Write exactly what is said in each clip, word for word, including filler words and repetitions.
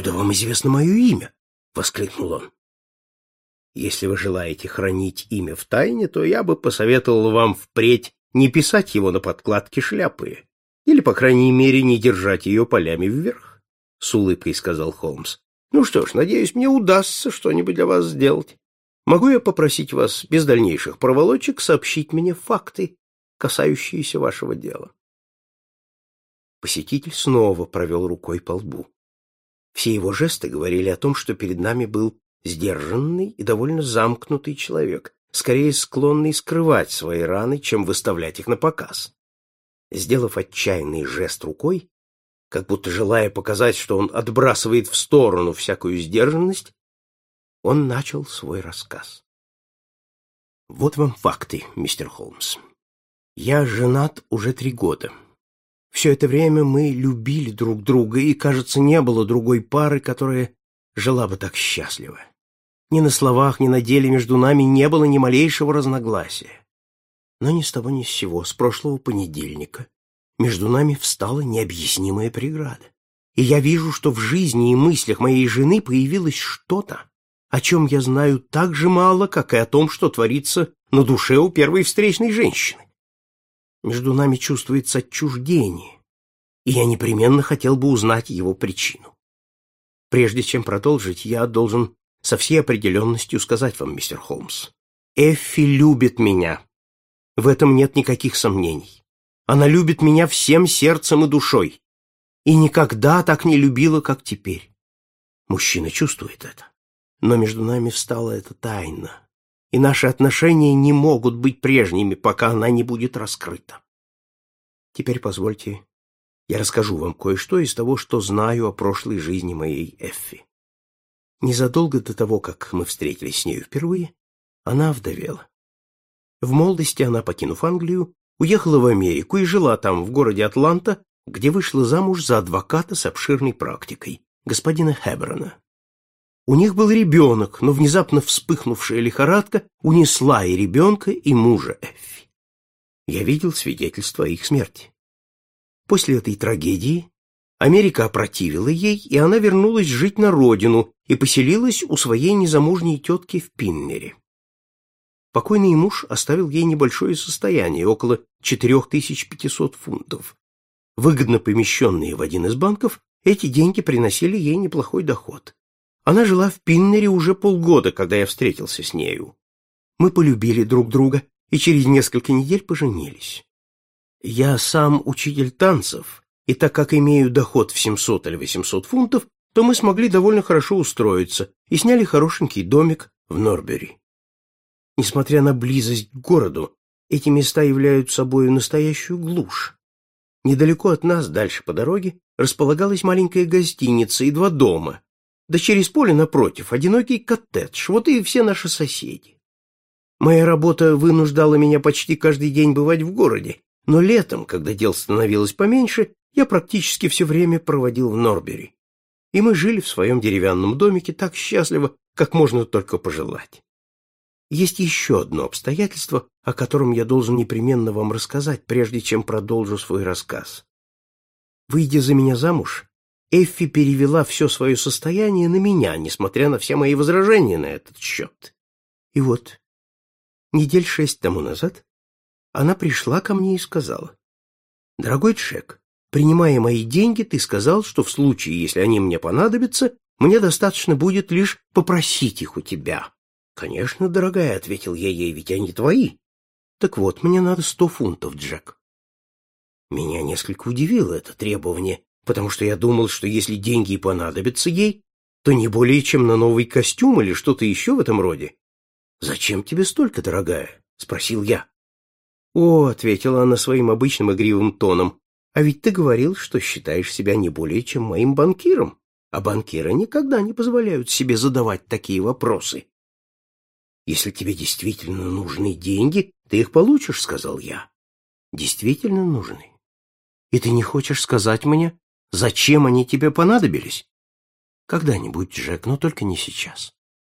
откуда вам известно мое имя?» — воскликнул он. «Если вы желаете хранить имя в тайне, то я бы посоветовал вам впредь не писать его на подкладке шляпы, или, по крайней мере, не держать ее полями вверх», — с улыбкой сказал Холмс. «Ну что ж, надеюсь, мне удастся что-нибудь для вас сделать. Могу я попросить вас без дальнейших проволочек сообщить мне факты, касающиеся вашего дела?» Посетитель снова провел рукой по лбу. Все его жесты говорили о том, что перед нами был сдержанный и довольно замкнутый человек, скорее склонный скрывать свои раны, чем выставлять их на показ. Сделав отчаянный жест рукой, как будто желая показать, что он отбрасывает в сторону всякую сдержанность, он начал свой рассказ. «Вот вам факты, мистер Холмс. Я женат уже три года. Все это время мы любили друг друга, и, кажется, не было другой пары, которая жила бы так счастливо. Ни на словах, ни на деле между нами не было ни малейшего разногласия. Но ни с того ни с сего, с прошлого понедельника, между нами встала необъяснимая преграда. И я вижу, что в жизни и мыслях моей жены появилось что-то, о чем я знаю так же мало, как и о том, что творится на душе у первой встречной женщины. Между нами чувствуется отчуждение, и я непременно хотел бы узнать его причину. Прежде чем продолжить, я должен со всей определенностью сказать вам, мистер Холмс, Эффи любит меня. В этом нет никаких сомнений. Она любит меня всем сердцем и душой, и никогда так не любила, как теперь. Мужчина чувствует это, но между нами встала эта тайна, и наши отношения не могут быть прежними, пока она не будет раскрыта. Теперь позвольте, я расскажу вам кое-что из того, что знаю о прошлой жизни моей Эффи. Незадолго до того, как мы встретились с нею впервые, она овдовела. В молодости она, покинув Англию, уехала в Америку и жила там, в городе Атланта, где вышла замуж за адвоката с обширной практикой, господина Хэбберона. У них был ребенок, но внезапно вспыхнувшая лихорадка унесла и ребенка, и мужа Эффи. Я видел свидетельства их смерти. После этой трагедии Америка опротивила ей, и она вернулась жить на родину и поселилась у своей незамужней тетки в Пиннере. Покойный муж оставил ей небольшое состояние, около четыре тысячи пятьсот фунтов. Выгодно помещенные в один из банков, эти деньги приносили ей неплохой доход. Она жила в Пиннере уже полгода, когда я встретился с нею. Мы полюбили друг друга и через несколько недель поженились. Я сам учитель танцев, и так как имею доход в семьсот или восемьсот фунтов, то мы смогли довольно хорошо устроиться и сняли хорошенький домик в Норбери. Несмотря на близость к городу, эти места являются собой настоящую глушь. Недалеко от нас, дальше по дороге, располагалась маленькая гостиница и два дома, да через поле напротив одинокий коттедж, вот и все наши соседи. Моя работа вынуждала меня почти каждый день бывать в городе, но летом, когда дел становилось поменьше, я практически все время проводил в Норбери. И мы жили в своем деревянном домике так счастливо, как можно только пожелать. Есть еще одно обстоятельство, о котором я должен непременно вам рассказать, прежде чем продолжу свой рассказ. Выйдя за меня замуж, Эффи перевела все свое состояние на меня, несмотря на все мои возражения на этот счет. И вот, недель шесть тому назад, она пришла ко мне и сказала: «Дорогой Джек, принимая мои деньги, ты сказал, что в случае, если они мне понадобятся, мне достаточно будет лишь попросить их у тебя». «Конечно, дорогая», — ответил я ей, — «ведь они твои». «Так вот, мне надо сто фунтов, Джек». Меня несколько удивило это требование, потому что я думал, что если деньги и понадобятся ей, то не более чем на новый костюм или что-то еще в этом роде. «Зачем тебе столько, дорогая?» — спросил я. «О», — ответила она своим обычным игривым тоном, «а ведь ты говорил, что считаешь себя не более чем моим банкиром, а банкиры никогда не позволяют себе задавать такие вопросы». «Если тебе действительно нужны деньги, ты их получишь», — сказал я. «Действительно нужны? И ты не хочешь сказать мне, зачем они тебе понадобились?» «Когда-нибудь, Джек, но только не сейчас».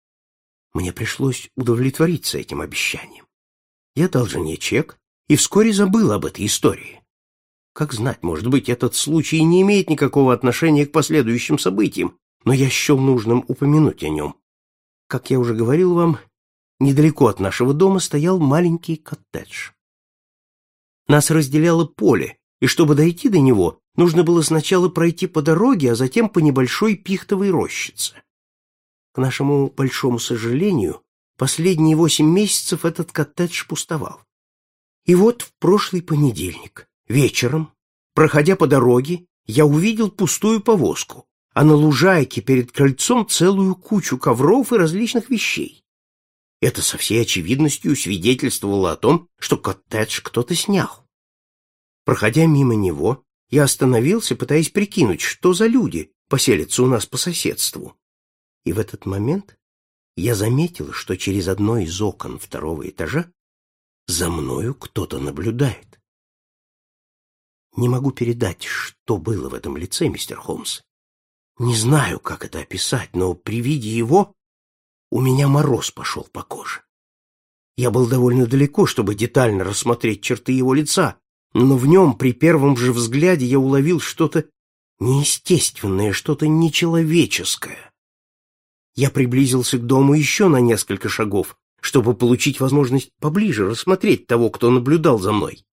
Мне пришлось удовлетвориться этим обещанием. Я дал жене чек и вскоре забыл об этой истории. Как знать, может быть, этот случай не имеет никакого отношения к последующим событиям. но я счел нужным упомянуть о нем. Как я уже говорил вам, недалеко от нашего дома стоял маленький коттедж. Нас разделяло поле, и чтобы дойти до него, нужно было сначала пройти по дороге, а затем по небольшой пихтовой рощице. К нашему большому сожалению, последние восемь месяцев этот коттедж пустовал. И вот в прошлый понедельник, вечером, проходя по дороге, я увидел пустую повозку, а на лужайке перед крыльцом целую кучу ковров и различных вещей. Это со всей очевидностью свидетельствовало о том, что коттедж кто-то снял. Проходя мимо него, я остановился, пытаясь прикинуть, что за люди поселятся у нас по соседству. И в этот момент я заметил, что через одно из окон второго этажа за мною кто-то наблюдает. Не могу передать, что было в этом лице, мистер Холмс. Не знаю, как это описать, но при виде его у меня мороз пошел по коже. Я был довольно далеко, чтобы детально рассмотреть черты его лица, но в нем при первом же взгляде я уловил что-то неестественное, что-то нечеловеческое. Я приблизился к дому еще на несколько шагов, чтобы получить возможность поближе рассмотреть того, кто наблюдал за мной.